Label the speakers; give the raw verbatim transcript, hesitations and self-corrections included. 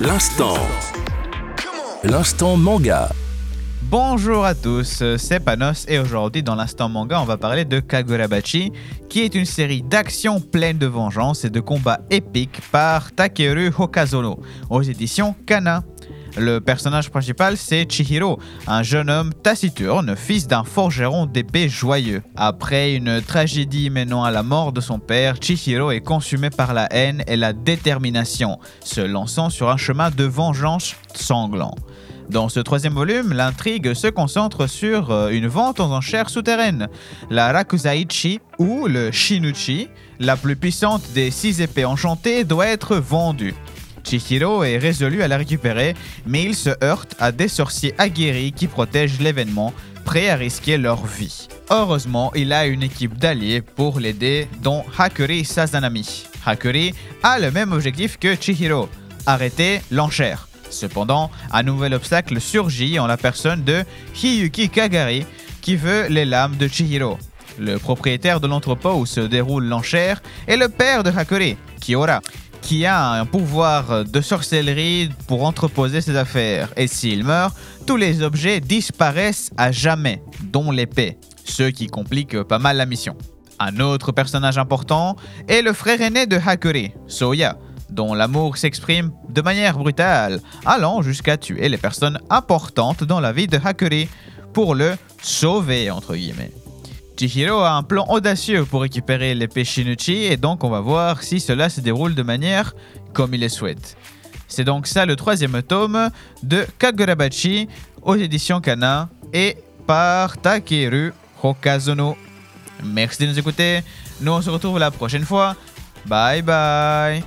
Speaker 1: L'instant. L'instant manga.
Speaker 2: Bonjour à tous, c'est Panos et aujourd'hui dans l'instant manga on va parler de Kagurabachi qui est une série d'action pleine de vengeance et de combats épiques par Takeru Hokazono aux éditions Kana. Le personnage principal c'est Chihiro, un jeune homme taciturne, fils d'un forgeron d'épée joyeux. Après une tragédie menant à la mort de son père, Chihiro est consumé par la haine et la détermination, se lançant sur un chemin de vengeance sanglant. Dans ce troisième volume, l'intrigue se concentre sur une vente aux enchères souterraines, la Rakuzaichi ou le Shinuchi, la plus puissante des six épées enchantées, doit être vendue. Chihiro est résolu à la récupérer, mais il se heurte à des sorciers aguerris qui protègent l'événement, prêts à risquer leur vie. Heureusement, il a une équipe d'alliés pour l'aider, dont Hakuri Sazanami. Hakuri a le même objectif que Chihiro, arrêter l'enchère. Cependant, un nouvel obstacle surgit en la personne de Hiyuki Kagari, qui veut les lames de Chihiro. Le propriétaire de l'entrepôt où se déroule l'enchère est le père de Hakuri, Kiora, qui a un pouvoir de sorcellerie pour entreposer ses affaires. Et s'il meurt, tous les objets disparaissent à jamais, dont l'épée, ce qui complique pas mal la mission. Un autre personnage important est le frère aîné de Hakuri, Soya, dont l'amour s'exprime de manière brutale, allant jusqu'à tuer les personnes importantes dans la vie de Hakuri pour le sauver, entre guillemets. Chihiro a un plan audacieux pour récupérer l'épée Shinuchi et donc on va voir si cela se déroule de manière comme il le souhaite. C'est donc ça le troisième tome de Kagurabachi aux éditions Kana et par Takeru Hokazono. Merci de nous écouter, nous on se retrouve la prochaine fois. Bye bye.